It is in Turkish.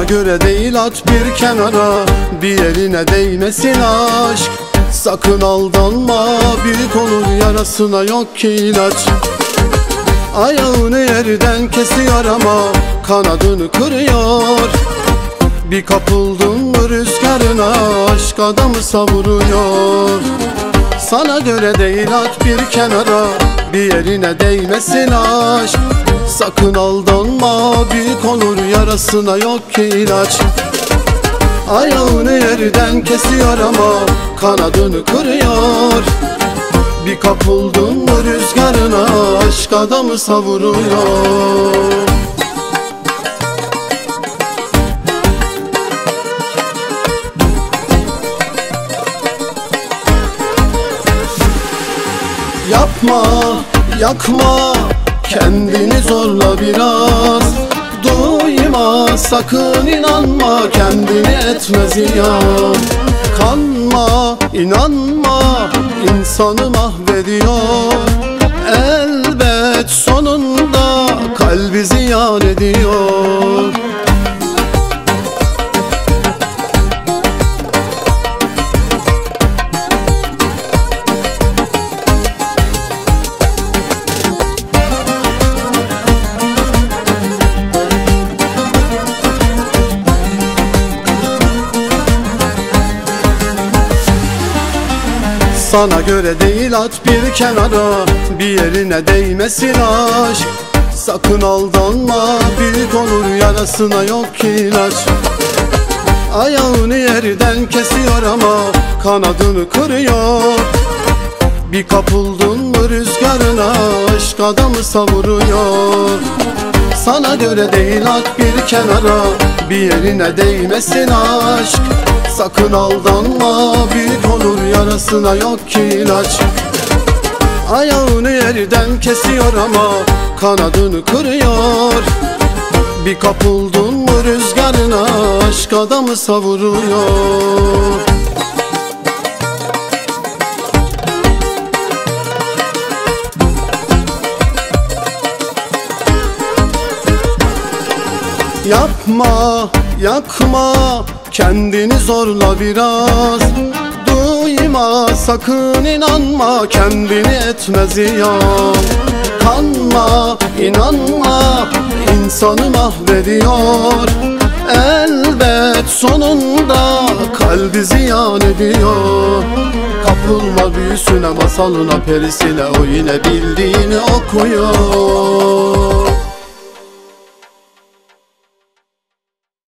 Sana göre değil, at bir kenara, bir yerine değmesin aşk. Sakın aldanma, büyük olur yarasına yok ki ilaç. Ayağını yerden kesiyor ama kanadını kırıyor. Bir kapıldın mı rüzgarına, aşk adamı savuruyor. Sana göre değil, at bir kenara, bir yerine değmesin aşk. Sakın aldanma, büyük olur yarasına yok ki ilaç. Ayağını yerden kesiyor ama kanadını kırıyor. Bir kapıldın mı rüzgarına, aşk adamı savuruyor. Yapma, yakma, kendini zorla biraz. Duyma, sakın inanma, kendini etme ziyan. Kanma, inanma, insanı mahvediyor. Elbet sonunda kalbi ziyan ediyor. Sana göre değil, at bir kenara, bir yerine değmesin aşk. Sakın aldanma, büyük olur yarasına yok ki ilaç. Ayağını yerden kesiyor ama kanadını kırıyor. Bir kapıldın mı rüzgarına, aşk adamı savuruyor. Sana göre değil, at bir kenara, bir yerine değmesin aşk. Sakın aldanma, büyük olur yarasına yok ki ilaç. Ayağını yerden kesiyor ama kanadını kırıyor. Bir kapıldın mı rüzgarına, aşk adamı savuruyor. Yapma, yakma, kendini zorla biraz. Duyma, sakın inanma, kendini etme ziyan. Kanma, inanma, insanı mahvediyor. Elbet sonunda kalbi ziyan ediyor. Kapılma büyüsüne, masalına, perisine, o yine bildiğini okuyor.